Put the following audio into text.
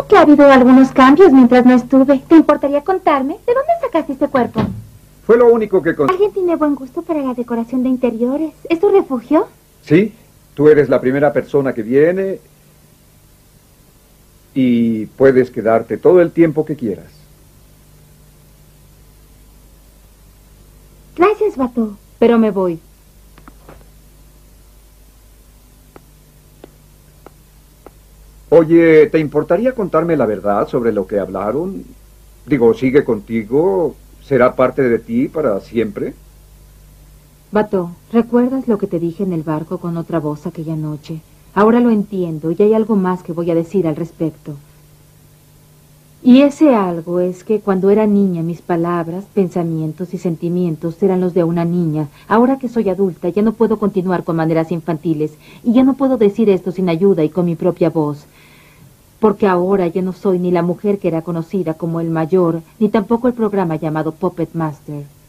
que ha habido algunos cambios mientras no estuve. ¿Te importaría contarme? ¿De dónde sacaste este cuerpo? Fue lo único que... Alguien tiene buen gusto para la decoración de interiores. ¿Es tu refugio? Sí, tú eres la primera persona que viene y puedes quedarte todo el tiempo que quieras. Gracias, Bato. Pero me voy. Oye, ¿te importaría contarme la verdad sobre lo que hablaron? Digo, ¿sigue contigo? ¿Será parte de ti para siempre? Bato, ¿recuerdas lo que te dije en el barco con otra voz aquella noche? Ahora lo entiendo y hay algo más que voy a decir al respecto. Y ese algo es que cuando era niña mis palabras, pensamientos y sentimientos eran los de una niña. Ahora que soy adulta ya no puedo continuar con maneras infantiles y ya no puedo decir esto sin ayuda y con mi propia voz. Porque ahora ya no soy ni la mujer que era conocida como el mayor, ni tampoco el programa llamado Puppet Master.